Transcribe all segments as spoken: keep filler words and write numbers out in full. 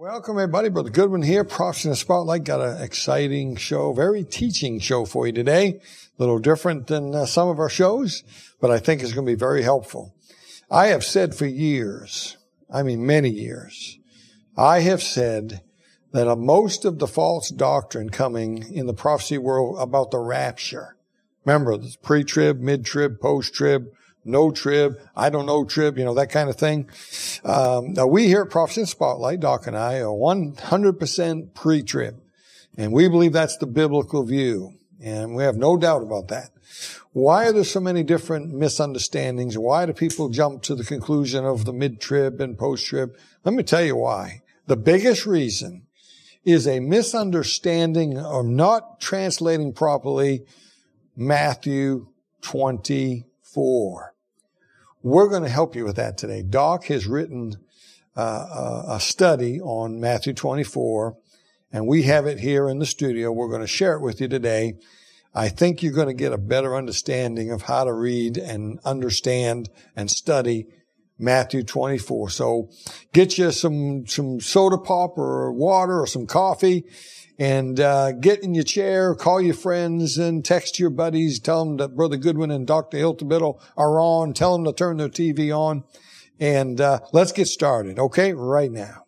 Welcome, everybody. Brother Goodwin here. Prophecy in the Spotlight. Got an exciting show, very teaching show for you today. A little different than uh, some of our shows, but I think it's going to be very helpful. I have said for years, I mean many years, I have said that uh, most of the false doctrine coming in the prophecy world about the rapture. Remember, the pre-trib, mid-trib, post-trib, no trib, I don't know trib, you know, that kind of thing. Um, now we here at Prophecy in the Spotlight, Doc and I, are one hundred percent pre-trib. And we believe that's the biblical view. And we have no doubt about that. Why are there so many different misunderstandings? Why do people jump to the conclusion of the mid-trib and post-trib? Let me tell you why. The biggest reason is a misunderstanding of not translating properly Matthew twenty-four. We're going to help you with that today. Doc has written uh, a study on Matthew twenty-four, and we have it here in the studio. We're going to share it with you today. I think you're going to get a better understanding of how to read and understand and study Matthew twenty-four. So get you some some soda pop or water or some coffee, and uh get in your chair, call your friends, and text your buddies. Tell them that Brother Goodwin and Doctor Hilton are on. Tell them to turn their T V on. And uh let's get started, okay, right now.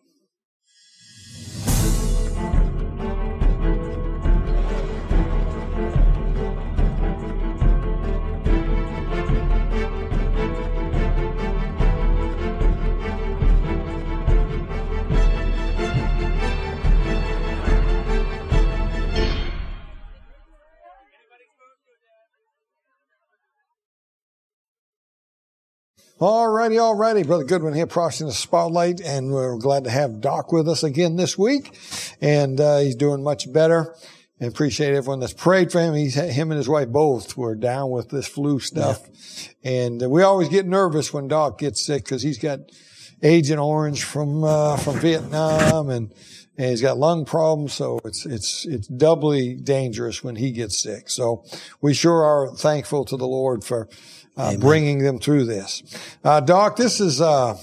All righty, all righty. Brother Goodwin here, Prophecy in the Spotlight, and we're glad to have Doc with us again this week. And uh he's doing much better. And appreciate everyone that's prayed for him. He's him and his wife both were down with this flu stuff. Yeah. And uh, we always get nervous when Doc gets sick because he's got Agent Orange from uh from Vietnam, and and he's got lung problems, so it's it's it's doubly dangerous when he gets sick. So we sure are thankful to the Lord for Uh, bringing them through this. Uh, Doc, this is, uh,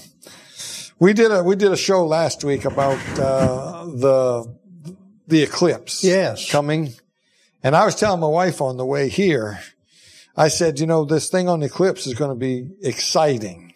we did a, we did a show last week about, uh, the, the eclipse. Yes. Coming. And I was telling my wife on the way here, I said, you know, this thing on the eclipse is going to be exciting.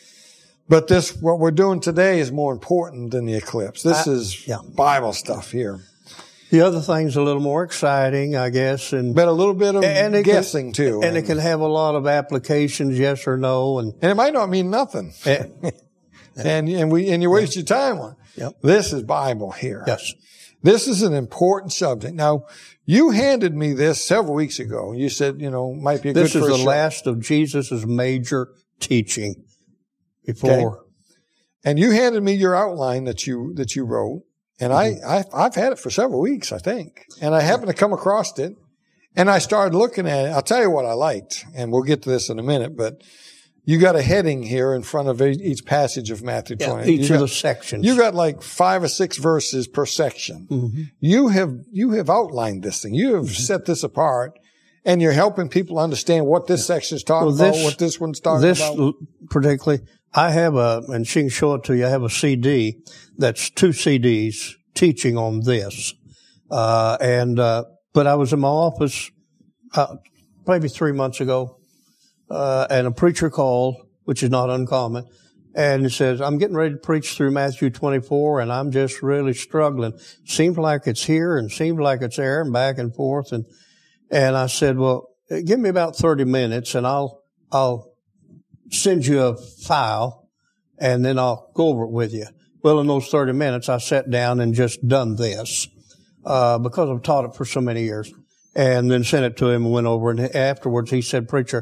But this, what we're doing today is more important than the eclipse. This I, is yeah. Bible stuff here. The other thing's a little more exciting, I guess, and but a little bit of and it guessing can, too, and, and it can have a lot of applications, yes or no, and and it might not mean nothing, and and, and we and you waste your time on. Yep. This is Bible here. Yes, this is an important subject. Now, you handed me this several weeks ago. You said, you know, might be a this good. This is the show. Last of Jesus's major teaching before, okay. And you handed me your outline that you that you wrote. And mm-hmm. I, I, I've had it for several weeks, I think. And I happened to come across it. And I started looking at it. I'll tell you what I liked. And we'll get to this in a minute. But you got a heading here in front of each passage of Matthew yeah, twenty. Each you of got, the sections. You got like five or six verses per section. Mm-hmm. You have, you have outlined this thing. You have mm-hmm. set this apart. And you're helping people understand what this section is talking well, this, about, what this one's talking this about. This particularly, I have a, and she can show it to you, I have a C D that's two C Ds. Teaching on this, uh, and, uh, but I was in my office, uh, maybe three months ago, uh, and a preacher called, which is not uncommon, and he says, I'm getting ready to preach through Matthew twenty-four, and I'm just really struggling. Seems like it's here and seems like it's there and back and forth, and, and I said, well, give me about thirty minutes and I'll, I'll send you a file and then I'll go over it with you. Well, in those thirty minutes, I sat down and just done this, uh, because I've taught it for so many years, and then sent it to him and went over. And afterwards, he said, preacher,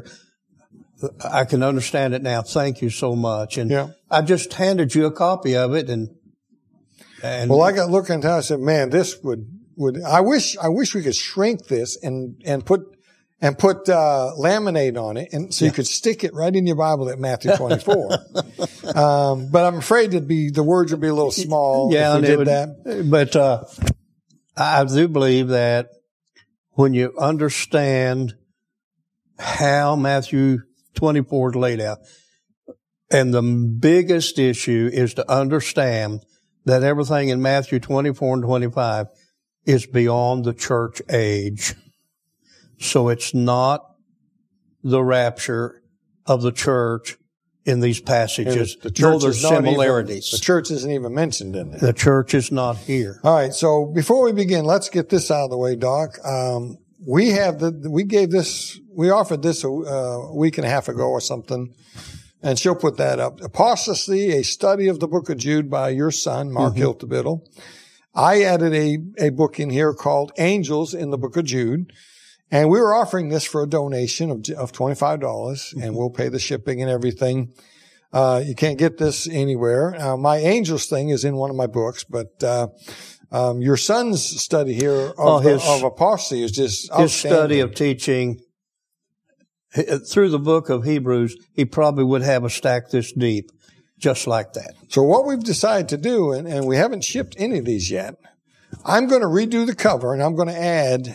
I can understand it now. Thank you so much. And yeah. I just handed you a copy of it. And, and well, I got looking at it, I said, man, this would, would, I wish, I wish we could shrink this and, and put, and put, uh, laminate on it. And so yeah. you could stick it right in your Bible at Matthew twenty-four. um, but I'm afraid it'd be, the words would be a little small yeah, if we did would, that. But, uh, I do believe that when you understand how Matthew twenty-four is laid out, and the biggest issue is to understand that everything in Matthew twenty-four and twenty-five is beyond the church age. So it's not the rapture of the church in these passages, the church though there's similarities. Even, the church isn't even mentioned in it. The church is not here. All right. So before we begin, let's get this out of the way, Doc. Um, we have the, we gave this, we offered this a, a week and a half ago or something, and she'll put that up. Apostasy, a study of the book of Jude by your son, Mark mm-hmm. Hiltebittel. I added a, a book in here called Angels in the Book of Jude. And we were offering this for a donation of, of twenty-five dollars, mm-hmm. and we'll pay the shipping and everything. Uh, you can't get this anywhere. Uh, my angels thing is in one of my books, but, uh, um, your son's study here of, oh, his, of apostasy is just his study of teaching through the book of Hebrews. He probably would have a stack this deep, just like that. So what we've decided to do, and, and we haven't shipped any of these yet, I'm going to redo the cover, and I'm going to add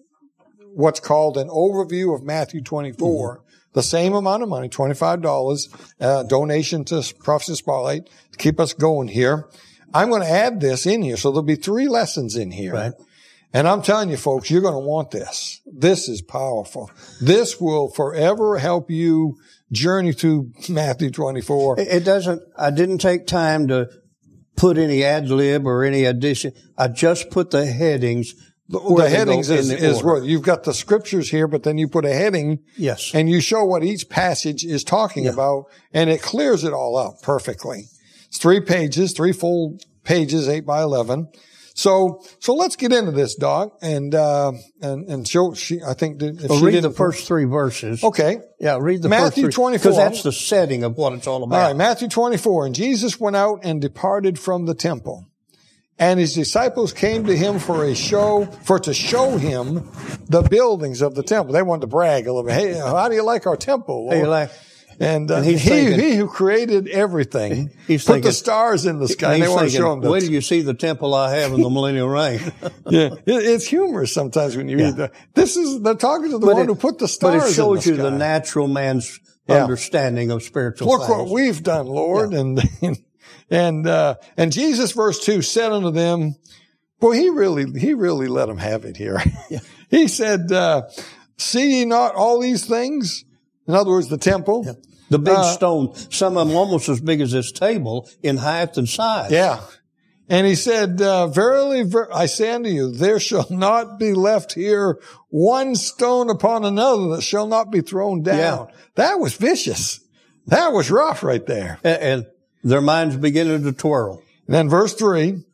what's called an overview of Matthew twenty-four, mm-hmm. the same amount of money, twenty-five dollars, uh, donation to Prophecy Spotlight to keep us going here. I'm going to add this in here. So there'll be three lessons in here. Right. And I'm telling you, folks, you're going to want this. This is powerful. This will forever help you journey through Matthew twenty-four. It doesn't, I didn't take time to put any ad lib or any addition. I just put the headings. The, the headings is, is where you've got the scriptures here, but then you put a heading. Yes. And you show what each passage is talking yeah. about, and it clears it all up perfectly. It's three pages, three full pages, eight by eleven. So, so let's get into this, Doc, and, uh, and, and she'll, she, I think, if well, she read the first three verses. Okay. Yeah, read the Matthew first three. twenty-four. Because that's the setting of what it's all about. All right, Matthew twenty-four. And Jesus went out and departed from the temple. And his disciples came to him for a show, for to show him the buildings of the temple. They wanted to brag a little bit. Hey, how do you like our temple, Lord? Hey, you like, and, uh, and he's he, thinking, he who created everything, he's put thinking, the stars in the sky. And they want to show him that. Wait till you see the temple I have in the millennial reign. Yeah, it, it's humorous sometimes when you yeah. read that. This is, they're talking to the but one it, who put the stars in the sky. But it shows you the natural man's yeah. understanding of spiritual Look things. what we've done, Lord. Yeah. And, and, uh, and Jesus, verse two, said unto them, boy, he really, he really let them have it here. Yeah. He said, uh, see ye not all these things? In other words, the temple. Yeah. The big uh, stone, some of them almost as big as this table in height and size. Yeah. And he said, uh, verily, ver- I say unto you, there shall not be left here one stone upon another that shall not be thrown down. Yeah. That was vicious. That was rough right there. And, and their minds beginning to twirl. And then verse three,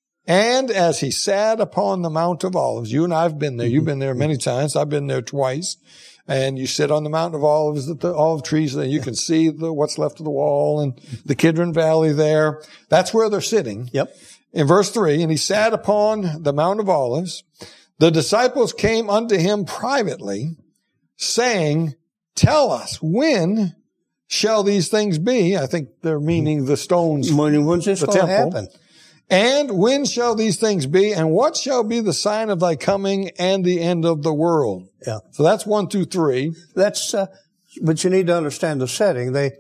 and as he sat upon the Mount of Olives, you and I have been there. You've been there many times. I've been there twice. And you sit on the Mount of Olives, the olive trees, and you can see the, what's left of the wall and the Kidron Valley there. That's where they're sitting. Yep. In verse three, and he sat upon the Mount of Olives. The disciples came unto him privately, saying, tell us, when shall these things be? I think they're meaning the stones. When, when's this going to happen? And when shall these things be? And what shall be the sign of thy coming and the end of the world? Yeah. So that's one, two, three. That's, uh, but you need to understand the setting. They,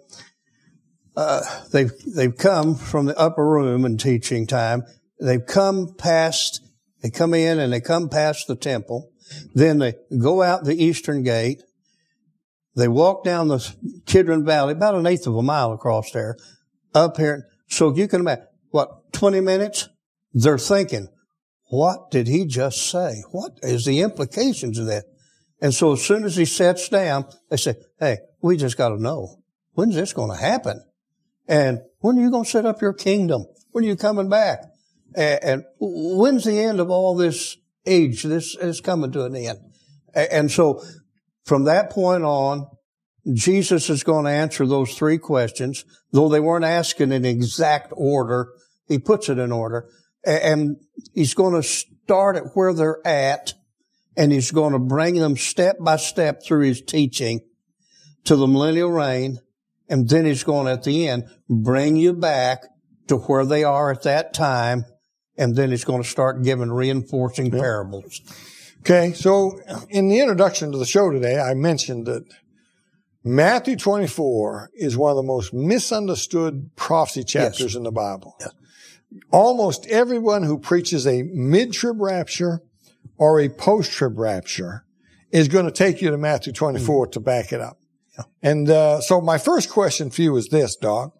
uh, they've, they've come from the upper room in teaching time. They've come past, they come in and they come past the temple. Then they go out the eastern gate. They walk down the Kidron Valley, about an eighth of a mile across there, up here. So you can imagine, what, twenty minutes? They're thinking, what did he just say? What is the implications of that? And so as soon as he sits down, they say, hey, we just got to know, when's this going to happen? And when are you going to set up your kingdom? When are you coming back? And, and when's the end of all this age? This is coming to an end. And so from that point on, Jesus is going to answer those three questions, though they weren't asked in an exact order. He puts it in order. And he's going to start at where they're at, and he's going to bring them step by step through his teaching to the millennial reign, and then he's going to, at the end, bring you back to where they are at that time, and then he's going to start giving reinforcing yep. parables. Okay, so in the introduction to the show today, I mentioned that Matthew twenty-four is one of the most misunderstood prophecy chapters yes. in the Bible. Yes. almost everyone who preaches a mid-trib rapture or a post-trib rapture is going to take you to Matthew twenty-four mm-hmm. to back it up. Yeah. And uh, so my first question for you is this, Doc.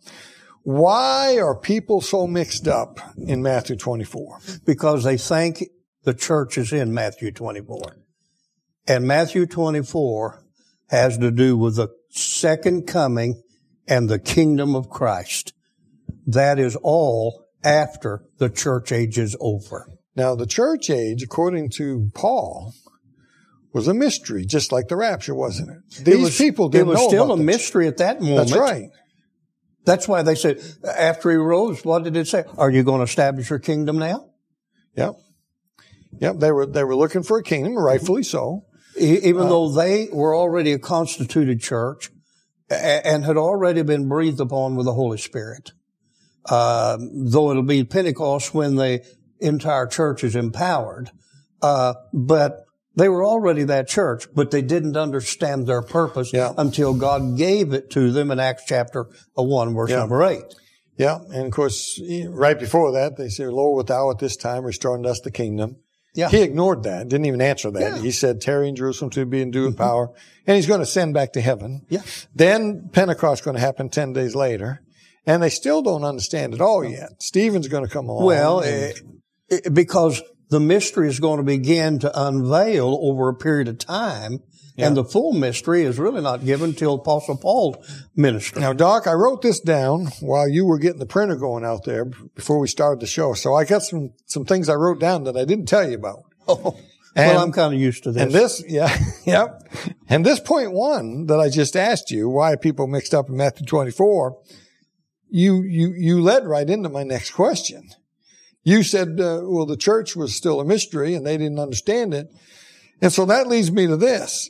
Why are people so mixed up in Matthew twenty-four? Because they think the church is in Matthew twenty-four. And Matthew twenty-four has to do with the second coming and the kingdom of Christ. That is all after the church age is over. Now, the church age, according to Paul, was a mystery, just like the rapture, wasn't it? These it was, people didn't know It was know still a mystery at that moment. That's right. That's why they said, after he rose, what did it say? Are you going to establish your kingdom now? Yep. Yep. They were, they were looking for a kingdom, rightfully so. Even uh, though they were already a constituted church and had already been breathed upon with the Holy Spirit. Uh, though it'll be Pentecost when the entire church is empowered. Uh, but they were already that church, but they didn't understand their purpose yeah. until God gave it to them in Acts chapter one, verse yeah. number eight. Yeah. And of course, right before that, they said, Lord, wilt thou at this time restore unto us the kingdom? Yeah. He ignored that, didn't even answer that. Yeah. He said, tarry in Jerusalem to be endued with mm-hmm. power, and he's going to send back to heaven. Yeah. Then Pentecost is going to happen ten days later, and they still don't understand it all yet. Stephen's going to come along. Well, and, uh, because the mystery is going to begin to unveil over a period of time, yeah. and the full mystery is really not given till Apostle Paul's ministry. Now, Doc, I wrote this down while you were getting the printer going out there before we started the show. So I got some, some things I wrote down that I didn't tell you about. Oh, and, well, I'm kind of used to this. And this, yeah, yep. And this point one that I just asked you, why are people mixed up in Matthew twenty-four? You, you, you led right into my next question. You said, uh, well, the church was still a mystery and they didn't understand it. And so that leads me to this.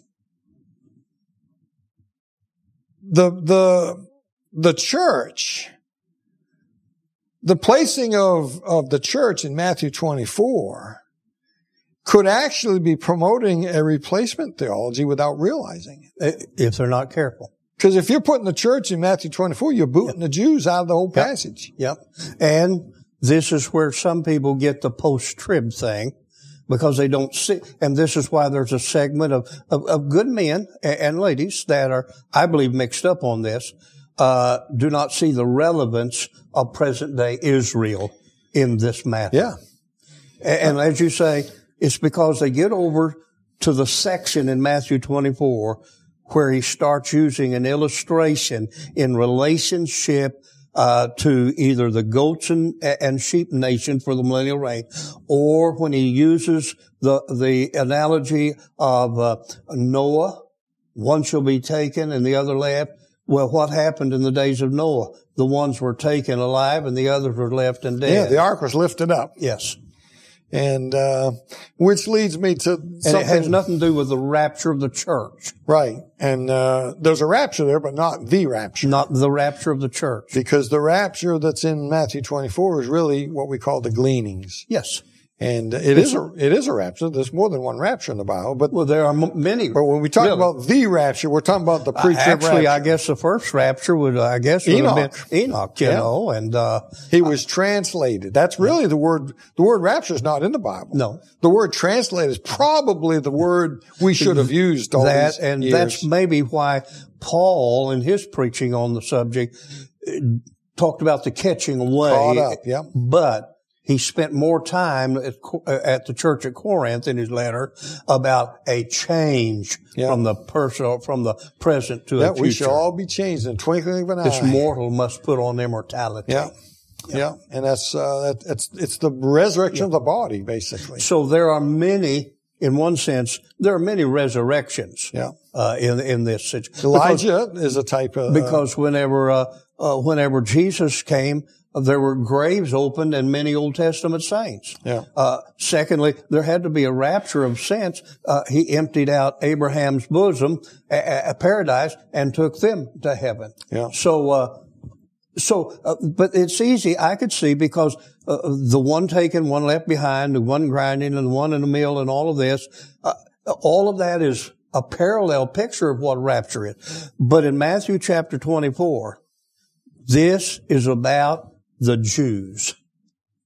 The, the, the church, the placing of, of the church in Matthew twenty-four could actually be promoting a replacement theology without realizing it. If they're not careful. Because if you're putting the church in Matthew twenty-four, you're booting yep. the Jews out of the whole yep. passage. Yep. And this is where some people get the post-trib thing because they don't see, and this is why there's a segment of, of, of good men and, and ladies that are, I believe, mixed up on this, uh, do not see the relevance of present day Israel in this matter. Yeah. And, and as you say, it's because they get over to the section in Matthew twenty-four where he starts using an illustration in relationship uh to either the goats and, and sheep nation for the millennial reign, or when he uses the the analogy of uh, Noah, one shall be taken and the other left. Well, what happened in the days of Noah? The ones were taken alive and the others were left and dead. Yeah, the ark was lifted up. Yes. And, uh, which leads me to something. And it has nothing to do with the rapture of the church. Right. And, uh, there's a rapture there, but not the rapture. Not the rapture of the church. Because the rapture that's in Matthew twenty-four is really what we call the gleanings. Yes. And it it's, is a, it is a rapture. There's more than one rapture in the Bible, but. Well, there are m- many. But when we talk really. about the rapture, we're talking about the pre-trib uh, actually, rapture. I guess the first rapture would, I guess, would Enoch. have been Enoch, you yeah. know, and, uh. He was translated. That's really yeah. the word, the word rapture is not in the Bible. No. The word translated is probably the word we should have used all that, these and years. That's maybe why Paul, in his preaching on the subject, talked about the catching away. Caught up, yeah. But he spent more time at, at the church at Corinth in his letter about a change yeah. from the personal, from the present to yeah, a future. We shall all be changed in the twinkling of an eye. This mortal must put on immortality. Yeah. Yeah. yeah. And that's, uh, that, it's, it's the resurrection yeah. of the body, basically. So there are many, in one sense, there are many resurrections. Yeah. Uh, in, in this situation. Elijah because, is a type of, uh, because whenever, uh, uh, whenever Jesus came, there were graves opened and many Old Testament saints. Yeah. Uh, secondly, there had to be a rapture of sense. Uh, he emptied out Abraham's bosom, a, a paradise, and took them to heaven. Yeah. So, uh, so, uh, but it's easy, I could see, because uh, the one taken, one left behind, the one grinding, and the one in the mill, and all of this, uh, all of that is a parallel picture of what rapture is. But in Matthew chapter twenty-four, this is about the Jews.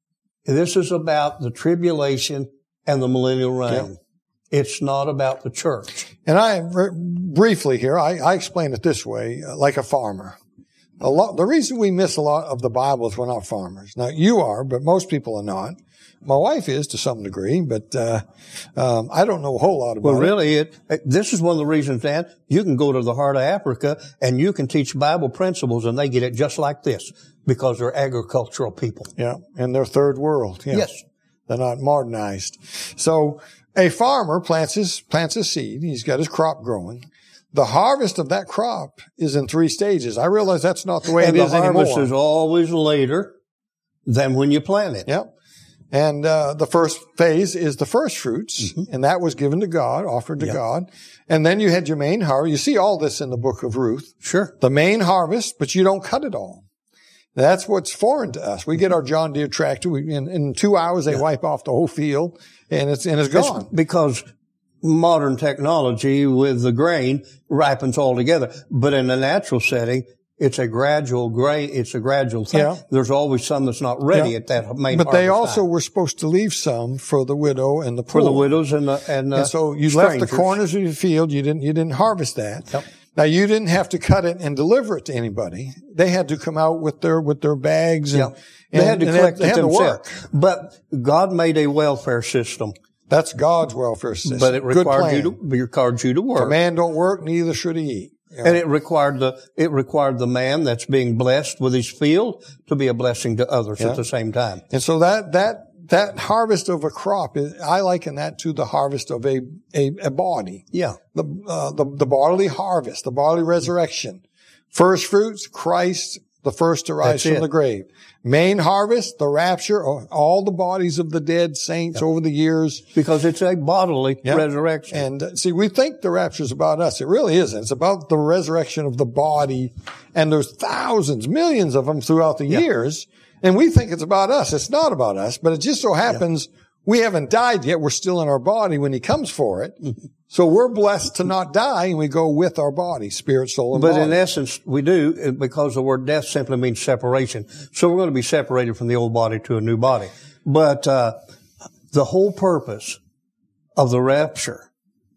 This is about the tribulation and the millennial reign. Yeah. It's not about the church. And I, briefly here, I, I explain it this way, uh, like a farmer. A lot, the reason we miss a lot of the Bible is we're not farmers. Now, you are, but most people are not. My wife is to some degree, but uh, um, I don't know a whole lot about well, really, it. it, this is one of the reasons, Dan, you can go to the heart of Africa and you can teach Bible principles and they get it just like this because they're agricultural people. Yeah, and they're third world. Yeah. Yes. They're not modernized. So a farmer plants his, plants a seed. He's got his crop growing. The harvest of that crop is in three stages. I realize that's not the way and it is anymore. And the harvest is always later than when you plant it. Yep. And uh, the first phase is the first fruits, mm-hmm. and that was given to God, offered to yep. God. And then you had your main harvest. You see all this in the book of Ruth. Sure. The main harvest, but you don't cut it all. That's what's foreign to us. We get our John Deere tractor. We, in, in two hours, they yeah. wipe off the whole field, and it's and it's gone. It's because modern technology with the grain ripens all together. But in a natural setting, it's a gradual grain. It's a gradual thing. Yeah. There's always some that's not ready yeah. at that main. But they also time. were supposed to leave some for the widow and the poor. For the widows and the and, uh, and so you strangers. left the corners of your field. You didn't you didn't harvest that. Yep. Now you didn't have to cut it and deliver it to anybody. They had to come out with their with their bags and, yep. they and had to and collect they it had themselves. To work. But God made a welfare system. That's God's welfare system. But it required you to required you to work. If a man don't work, neither should he eat. You know? And it required the it required the man that's being blessed with his field to be a blessing to others yeah. at the same time. And so that that that harvest of a crop is, I liken that to the harvest of a a, a body. Yeah. The, uh, the the bodily harvest, the bodily resurrection. First fruits, Christ, the first to rise That's from it. the grave. Main harvest, the rapture, all the bodies of the dead saints yep. over the years. Because it's a bodily yep. resurrection. And uh, see, we think the rapture is about us. It really isn't. It's about the resurrection of the body. And there's thousands, millions of them throughout the yep. years. And we think it's about us. It's not about us, but it just so happens yep. we haven't died yet. We're still in our body when he comes for it. So we're blessed to not die, and we go with our body, spirit, soul, and but body. But in essence, we do, because the word death simply means separation. So we're going to be separated from the old body to a new body. But uh the whole purpose of the rapture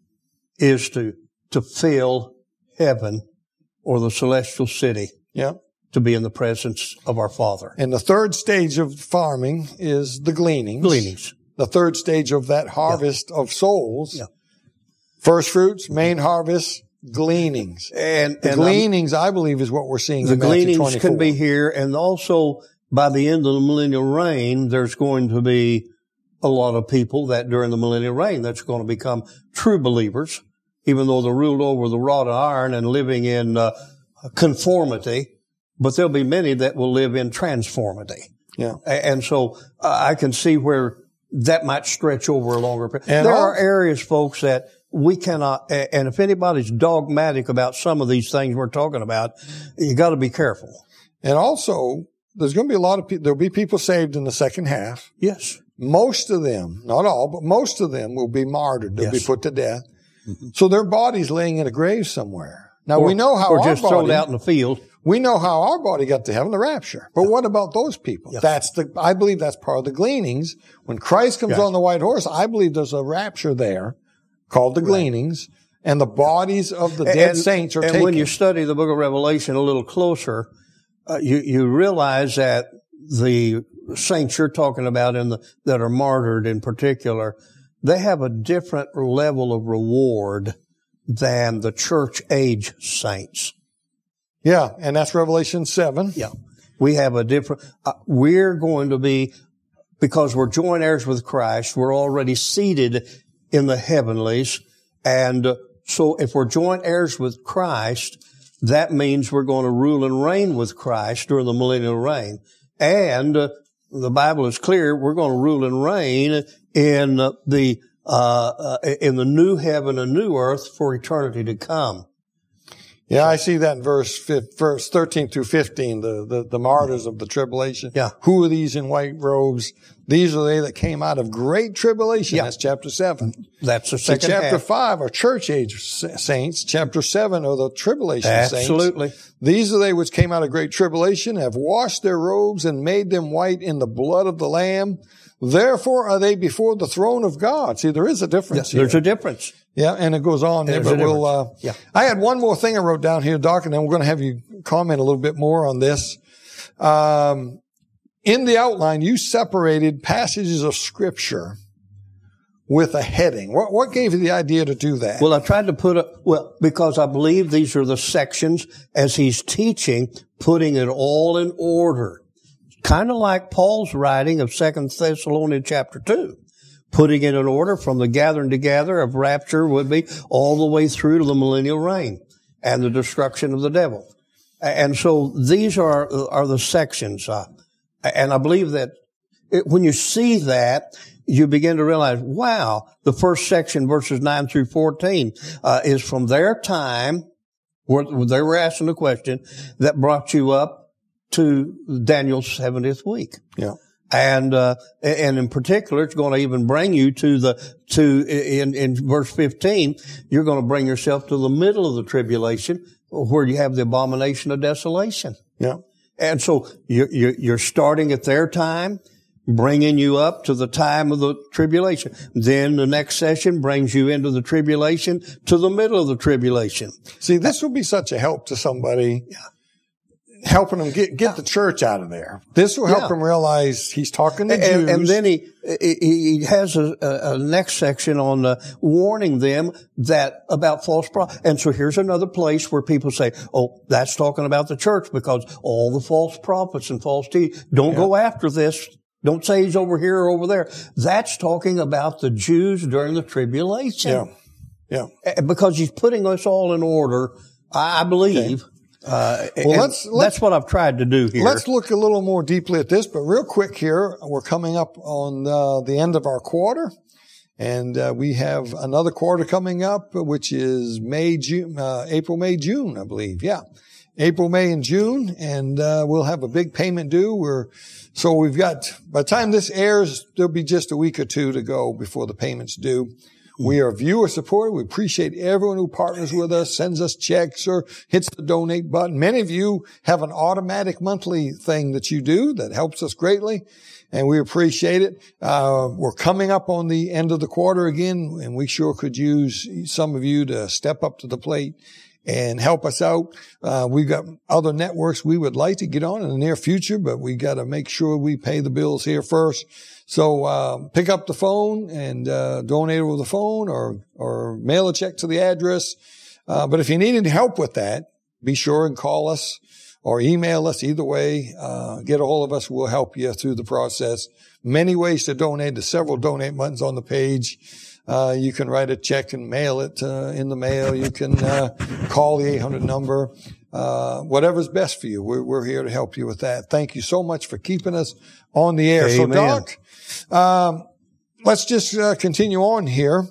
is to to fill heaven or the celestial city. Yeah. To be in the presence of our Father. And the third stage of farming is the gleanings. Gleanings. The third stage of that harvest yeah. of souls. Yeah. First fruits, main harvest, gleanings. And the and gleanings, um, I believe, is what we're seeing the in Matthew gleanings twenty-four. Can be here, and also by the end of the millennial reign, there's going to be a lot of people that during the millennial reign that's going to become true believers, even though they're ruled over the rod of iron and living in uh, conformity. But there'll be many that will live in transformity. Yeah. And so uh, I can see where that might stretch over a longer period. And there all, are areas, folks, that we cannot, and if anybody's dogmatic about some of these things we're talking about, you got to be careful. And also, there's going to be a lot of people, there'll be people saved in the second half. Yes. Most of them, not all, but most of them will be martyred. They'll yes. be put to death. Mm-hmm. So their body's laying in a grave somewhere. Now or, we know how or our just body, thrown out in the field. We know how our body got to heaven, the rapture. But what about those people? Yes. That's the, I believe that's part of the gleanings. When Christ comes yes. on the white horse, I believe there's a rapture there called the gleanings, right. and the bodies of the dead and, saints are and taken. And when you study the book of Revelation a little closer, uh, you, you realize that the saints you're talking about in the, that are martyred in particular, they have a different level of reward than the church age saints. Yeah, and that's Revelation seven. Yeah. We have a different, uh, we're going to be, because we're joint heirs with Christ, we're already seated in the heavenlies. And uh, so if we're joint heirs with Christ, that means we're going to rule and reign with Christ during the millennial reign. And uh, the Bible is clear, we're going to rule and reign in uh, the, uh, uh, in the new heaven and new earth for eternity to come. Yeah, I see that in verse fifteen, verse thirteen through fifteen, the, the, the martyrs of the tribulation. Yeah. Who are these in white robes? These are they that came out of great tribulation. Yeah. That's chapter seven. That's the See, second chapter half. five are church age saints. Chapter seven are the tribulation Absolutely. saints. These are they which came out of great tribulation, have washed their robes and made them white in the blood of the Lamb. Therefore are they before the throne of God. See, there is a difference There's here. a difference. Yeah, and it goes on there, There's but a we'll, uh, difference. Yeah. I had one more thing I wrote down here, Doc, and then we're going to have you comment a little bit more on this. Um, in the outline, you separated passages of scripture with a heading. What, what gave you the idea to do that? Well, I tried to put a, well, because I believe these are the sections as he's teaching, putting it all in order. Kind of like Paul's writing of Second Thessalonians chapter two. Putting it in order from the gathering together of rapture would be all the way through to the millennial reign and the destruction of the devil. And so these are, are the sections. Uh, and I believe that it, when you see that, you begin to realize, wow, the first section, verses nine through fourteen, uh, is from their time where they were asking the question that brought you up to Daniel's seventieth week. Yeah. And, uh, and in particular, it's going to even bring you to the, to, in, in verse fifteen, you're going to bring yourself to the middle of the tribulation where you have the abomination of desolation. Yeah. And so you're, you're starting at their time, bringing you up to the time of the tribulation. Then the next session brings you into the tribulation to the middle of the tribulation. See, this will be such a help to somebody. Yeah. Helping them get, get the church out of there. This will help Yeah. them realize he's talking to And, Jews. and then he, he has a, a next section on uh, warning them that about false prophets. And so here's another place where people say, oh, that's talking about the church because all the false prophets and false teachers, don't Yeah. go after this. Don't say he's over here or over there. That's talking about the Jews during the tribulation. Yeah. Yeah. Because he's putting us all in order, I believe. Okay. Uh, Well, let's, let's, that's what I've tried to do here. Let's look a little more deeply at this, but real quick here, we're coming up on uh, the end of our quarter, and uh, we have another quarter coming up, which is May, June, uh, April, May, June, I believe. Yeah, April, May, and June, and uh, we'll have a big payment due. We're so we've got by the time this airs, there'll be just a week or two to go before the payment's due. We are viewer supported. We appreciate everyone who partners with us, sends us checks or hits the donate button. Many of you have an automatic monthly thing that you do that helps us greatly, and we appreciate it. Uh, we're coming up on the end of the quarter again, and we sure could use some of you to step up to the plate and help us out. Uh, we've got other networks we would like to get on in the near future, but we got to make sure we pay the bills here first. So, uh, pick up the phone and, uh, donate over the phone or, or mail a check to the address. Uh, but if you need any help with that, be sure and call us or email us. Either way, uh, get a hold of us. We'll help you through the process. Many ways to donate. There's several donate buttons on the page. Uh, you can write a check and mail it, uh, in the mail. You can, uh, call the eight hundred number. Uh, whatever's best for you. We're, we're here to help you with that. Thank you so much for keeping us on the air. Amen. So, Doc, um, let's just, uh, continue on here.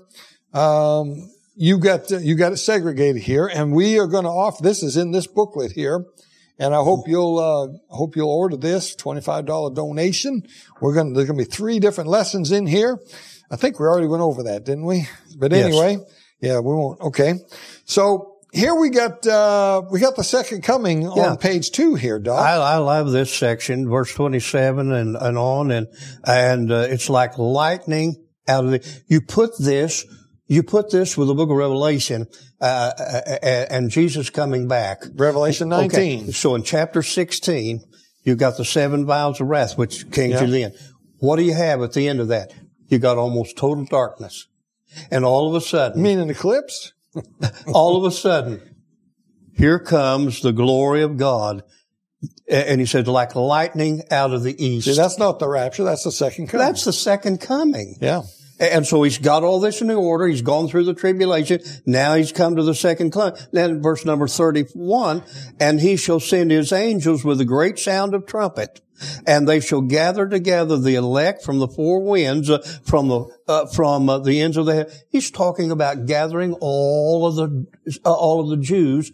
Um, you got, uh, you got it segregated here, and we are going to offer, this is in this booklet here. And I hope you'll, uh, hope you'll order this twenty-five dollars donation. We're going to, there's going to be three different lessons in here. I think we already went over that, didn't we? But anyway, yes. Yeah, we won't. Okay. So here we got, uh, we got the second coming yeah. on page two here, Doc. I, I love this section, verse twenty-seven and, and on, and, and, uh, it's like lightning out of the, you put this, you put this with the book of Revelation, uh, and Jesus coming back. Revelation nineteen. Okay. So in chapter sixteen, you've got the seven vials of wrath, which came yeah. to the end. What do you have at the end of that? You got almost total darkness. And all of a sudden. You mean an eclipse? all of a sudden, here comes the glory of God. And he said, like lightning out of the east. See, that's not the rapture. That's the second coming. That's the second coming. Yeah. And so he's got all this in the order. He's gone through the tribulation. Now he's come to the second coming. Then verse number thirty-one, and he shall send his angels with a great sound of trumpet, and they shall gather together the elect from the four winds, uh, from the, uh, from uh, the ends of the heaven. He's talking about gathering all of the, uh, all of the Jews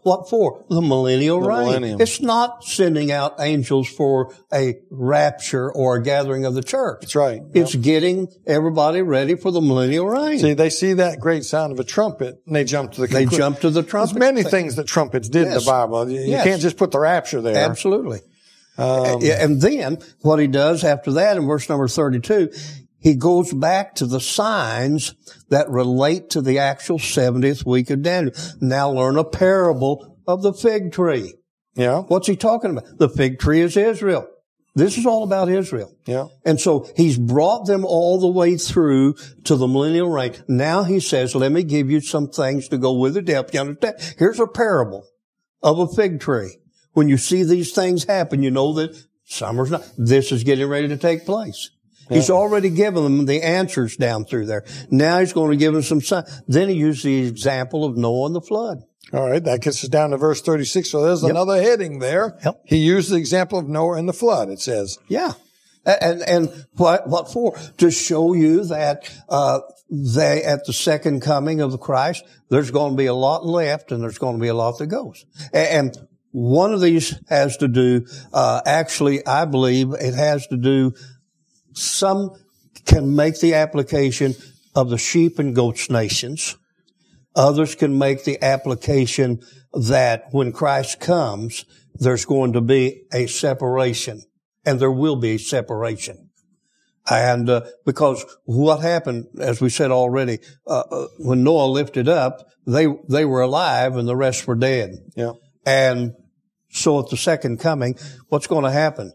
What for? The millennial The reign. millennium. It's not sending out angels for a rapture or a gathering of the church. That's right. It's Yep. getting everybody ready for the millennial reign. See, they see that great sound of a trumpet and they jump to the They conclu- jump to the There's trumpet. many things that trumpets did in Yes. the Bible. You, you Yes. can't just put the rapture there. Absolutely. Um, Yeah, and then what he does after that in verse number thirty-two, he goes back to the signs that relate to the actual seventieth week of Daniel. Now learn a parable of the fig tree. Yeah. What's he talking about? The fig tree is Israel. This is all about Israel. Yeah. And so he's brought them all the way through to the millennial reign. Now he says, let me give you some things to go with it to help you understand. Here's a parable of a fig tree. When you see these things happen, you know that summer's not, this is getting ready to take place. Yeah. He's already given them the answers down through there. Now he's going to give them some signs. Then he used the example of Noah and the flood. All right. That gets us down to verse thirty-six. So there's Yep. another heading there. Yep. He used the example of Noah and the flood, it says. Yeah. And, and what, what for? To show you that, uh, they, at the second coming of the Christ, there's going to be a lot left and there's going to be a lot that goes. And, and one of these has to do, uh, actually, I believe it has to do, some can make the application of the sheep and goats nations. Others can make the application that when Christ comes, there's going to be a separation, and there will be a separation. And uh, because what happened, as we said already, uh, uh, when Noah lifted up, they they were alive and the rest were dead. Yeah. And so at the second coming, what's going to happen?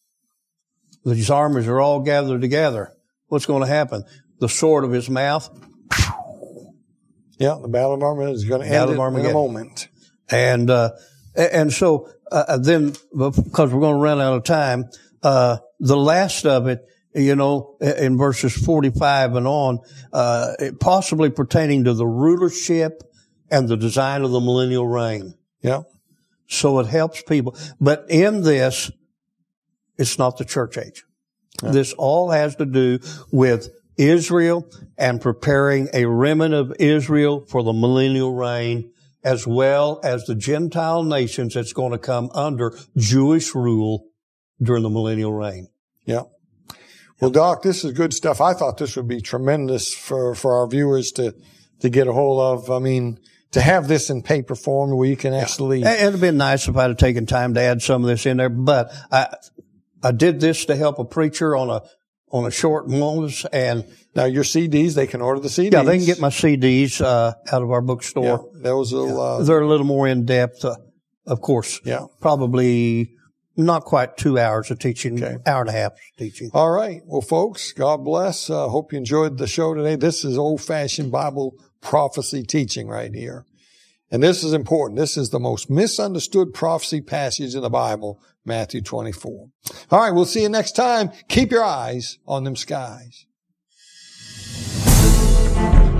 These armies are all gathered together. What's going to happen? The sword of his mouth. Yeah. The Battle of Armageddon is going to end Battle of it in a Armageddon. moment. And, uh, and so, uh, then, because we're going to run out of time, uh, the last of it, you know, in verses forty-five and on, uh, possibly pertaining to the rulership and the design of the millennial reign. Yeah. So it helps people. But in this, it's not the church age. Yeah. This all has to do with Israel and preparing a remnant of Israel for the millennial reign, as well as the Gentile nations that's going to come under Jewish rule during the millennial reign. Yeah. Well, Doc, this is good stuff. I thought this would be tremendous for, for our viewers to, to get a hold of. I mean, to have this in paper form where you can actually. Yeah. It'd have been nice if I'd have taken time to add some of this in there, but I, I did this to help a preacher on a, on a short notice. And now your C Ds, they can order the C Ds. Yeah, they can get my C Ds, uh, out of our bookstore. Yeah, those will, uh, they're a little more in depth, uh, of course. Yeah. Probably not quite two hours of teaching, okay. hour and a half of teaching. All right. Well, folks, God bless. Uh, hope you enjoyed the show today. This is old-fashioned Bible prophecy teaching right here. And this is important. This is the most misunderstood prophecy passage in the Bible, Matthew twenty-four. All right. We'll see you next time. Keep your eyes on them skies.